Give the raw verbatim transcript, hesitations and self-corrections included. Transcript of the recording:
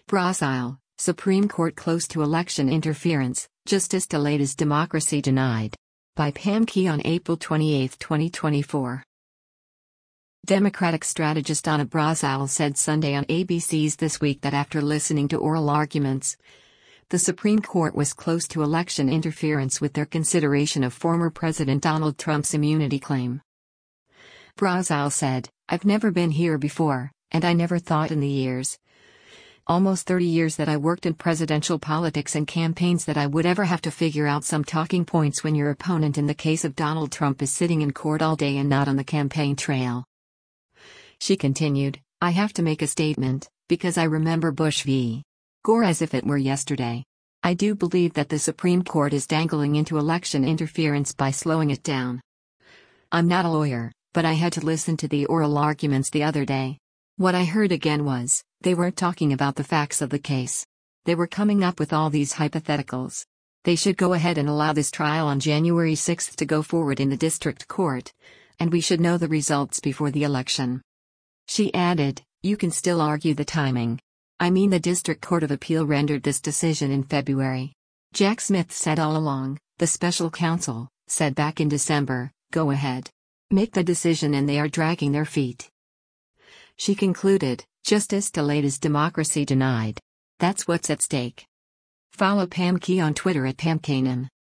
Brazil, Supreme Court close to election interference, justice delayed as democracy denied. By Pam Key on April twenty-eighth, twenty twenty-four. Democratic strategist Ana Brazil said Sunday on A B C's This Week that after listening to oral arguments, the Supreme Court was close to election interference with their consideration of former President Donald Trump's immunity claim. Brazil said, "I've never been here before, and I never thought in the years, almost thirty years that I worked in presidential politics and campaigns that I would ever have to figure out some talking points when your opponent in the case of Donald Trump is sitting in court all day and not on the campaign trail." She continued, "I have to make a statement, because I remember Bush v. Gore as if it were yesterday. I do believe that the Supreme Court is dangling into election interference by slowing it down. I'm not a lawyer, but I had to listen to the oral arguments the other day. What I heard again was, they weren't talking about the facts of the case. They were coming up with all these hypotheticals. They should go ahead and allow this trial on January sixth to go forward in the district court, and we should know the results before the election." She added, "You can still argue the timing. I mean, the District Court of Appeal rendered this decision in February. Jack Smith said all along, the special counsel, said back in December, go ahead. Make the decision, and they are dragging their feet." She concluded, "Justice delayed is democracy denied. That's what's at stake." Follow Pam Key on Twitter at Pam Kanan.